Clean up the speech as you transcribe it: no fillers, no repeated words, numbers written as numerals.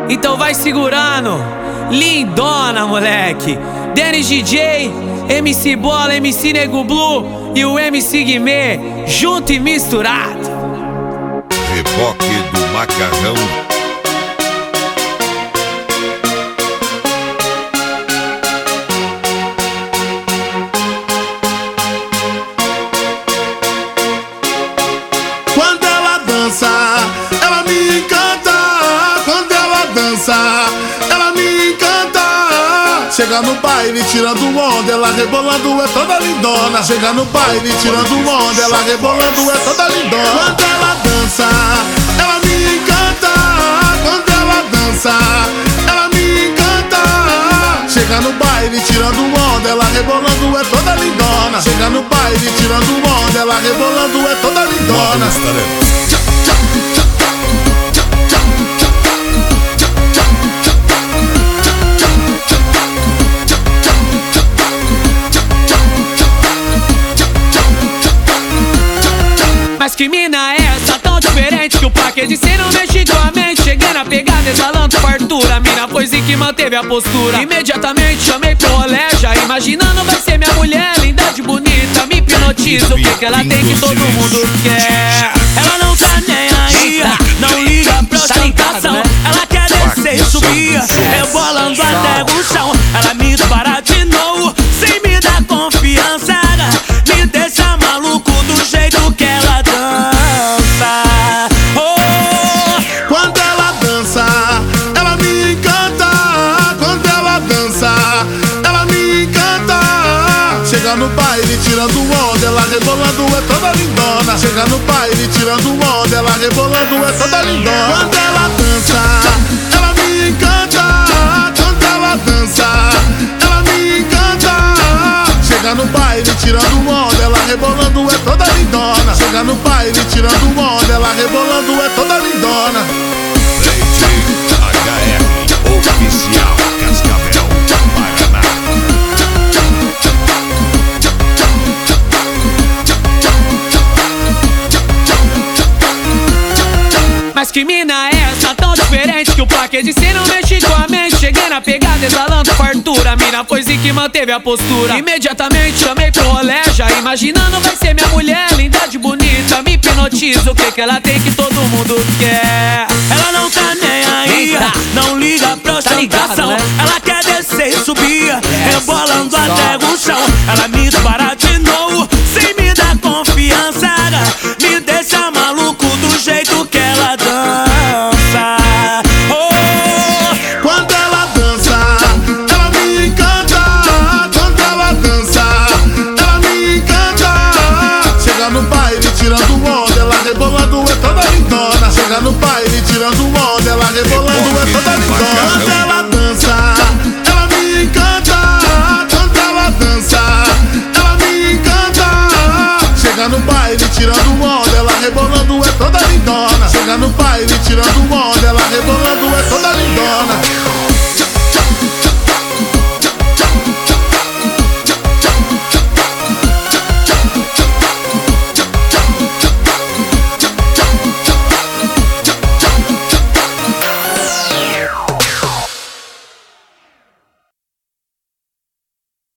Então vai segurando, lindona, moleque. Dennis DJ, MC Bola, MC Nego Blue e o MC Guimê, junto e misturado. Reboque do Macarrão. Quando ela dança, ela me encanta. Quando ela dança, ela me encanta. Chega no baile tirando onda, ela rebolando é toda lindona. Chega no baile tirando onda, ela rebolando é toda lindona. Quando ela dança, ela me encanta. Quando ela dança, ela me encanta. Chega no baile tirando onda, ela rebolando é toda lindona. Chega no baile tirando onda, ela rebolando é toda lindona. Mas que mina é essa tão diferente que o plaque de cê não mexe com a mente. Cheguei na pegada exalando fartura, mina foi sim que manteve a postura. Imediatamente chamei pro rolé, já imaginando vai ser minha mulher. Linda de bonita, me hipnotiza, o que ela tem que todo mundo quer. Ela não tá nem aí, não liga pra ostentação. Ela quer descer e subir, rebolando até o chão. Ela me dispara de novo, sem me dar confiança. Me deixa maluco do jeito que ela dança. Oh! Quando ela dança, ela me encanta. Quando ela dança, ela me encanta. Chega no baile tirando onda, ela rebolando é toda lindona. Chega no baile tirando onda, ela rebolando é toda lindona. Quando ela dança, ela me encanta. Quando ela dança, ela me encanta. Chega no baile tirando onda, ela rebolando é toda lindona. Chega no baile tirando onda, ela rebolando é toda lindona. HR Oficial Cascavel, Paraná. Mas que mina é essa tão diferente que o plaque de cê não mexe com a mente. Cheguei na pegada exalando fartura, mina foi sim que manteve a postura. Imediatamente chamei pro rolé, já imaginando vai ser minha mulher. Linda de bonita, me hipnotiza, o que ela tem que todo mundo quer. Ela não tá nem aí, não liga pra ostentação. Ela quer descer e subir, rebolando até o chão. Ela me dispara de novo, sem me dar confiança. Me deixa maluco do jeito que ela dança. Oh! Quando ela dança, ela me encanta. Quando ela dança, ela me encanta. Chega no baile tirando onda, ela rebolando é toda lindona. Chega no baile tirando onda, ela rebolando é toda lindona. Quando ela dança, ela me encanta. Quando ela dança, ela me encanta. Chega no baile tirando onda, ela rebolando é toda lindona. Chega no baile tirando onda, ela rebolando é toda lindona.